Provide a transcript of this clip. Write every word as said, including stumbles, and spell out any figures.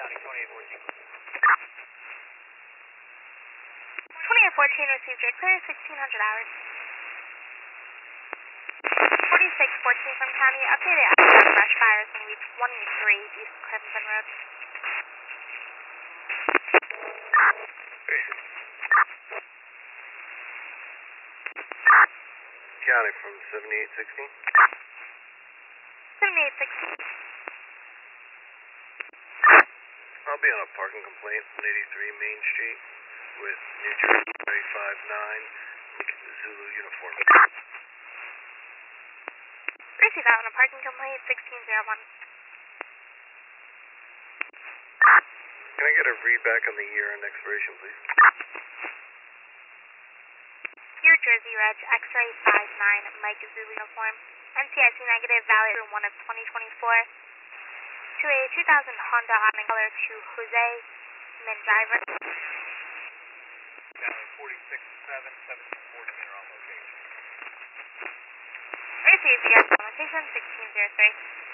County, twenty-eight fourteen. twenty-eight fourteen received your clear, sixteen hundred hours. forty-six fourteen from County, updated after brush fires on Route twenty-three, East Crimson Road. County from seventy-eight sixteen. seventy-eight sixteen. I'll be on a parking complaint on eighty-three Main Street with New Jersey three five nine Zulu uniform. Receive out on a parking complaint, sixteen oh one. Can I get a read back on the year and expiration, please? New Jersey Reg, X-ray five nine, Mike Zulu uniform. N C I C negative, valid through one of twenty twenty-four. To a two thousand Honda Auto color to Jose Menjiver. County forty-six seven, seventeen fourteen are on location. Receive the location, sixteen oh three.